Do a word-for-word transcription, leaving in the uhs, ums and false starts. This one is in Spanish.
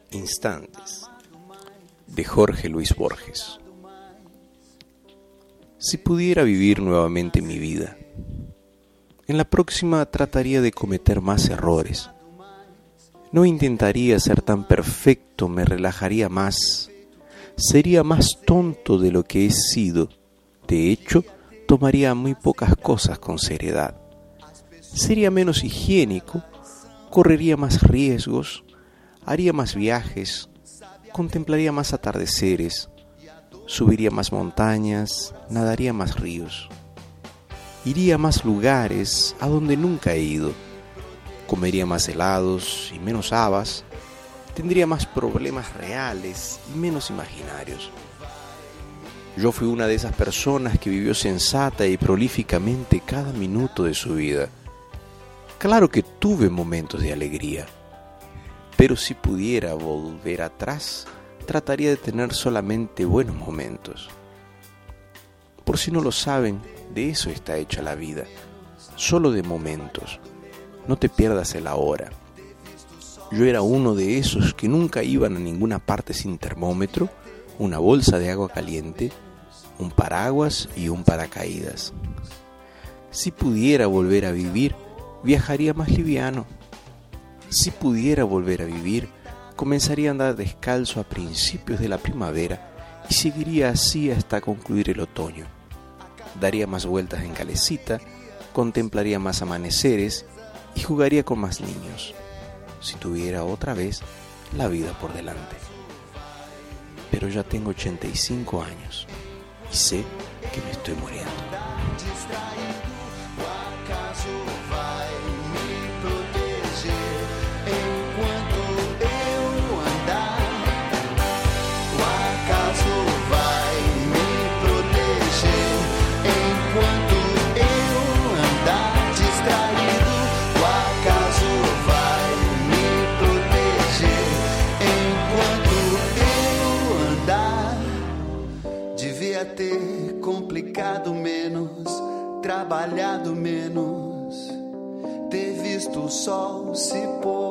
Instantes, de Jorge Luis Borges. Si pudiera vivir nuevamente mi vida, en la próxima trataría de cometer más errores. No intentaría ser tan perfecto, me relajaría más. Sería más tonto de lo que he sido. De hecho, tomaría muy pocas cosas con seriedad. Sería menos higiénico, correría más riesgos, haría más viajes, contemplaría más atardeceres, subiría más montañas, nadaría más ríos. Iría a más lugares a donde nunca he ido, comería más helados y menos habas, tendría más problemas reales y menos imaginarios. Yo fui una de esas personas que vivió sensata y prolíficamente cada minuto de su vida. Claro que tuve momentos de alegría, pero si pudiera volver atrás, trataría de tener solamente buenos momentos. Por si no lo saben, de eso está hecha la vida, solo de momentos. No te pierdas el ahora. Yo era uno de esos que nunca iban a ninguna parte sin termómetro, una bolsa de agua caliente, un paraguas y un paracaídas. Si pudiera volver a vivir, viajaría más liviano. Si pudiera volver a vivir, comenzaría a andar descalzo a principios de la primavera y seguiría así hasta concluir el otoño. Daría más vueltas en calecita, contemplaría más amaneceres y jugaría con más niños, si tuviera otra vez la vida por delante. Pero ya tengo ochenta y cinco años y sé que me estoy muriendo. Ter complicado menos, trabalhado menos, ter visto o sol se pôr.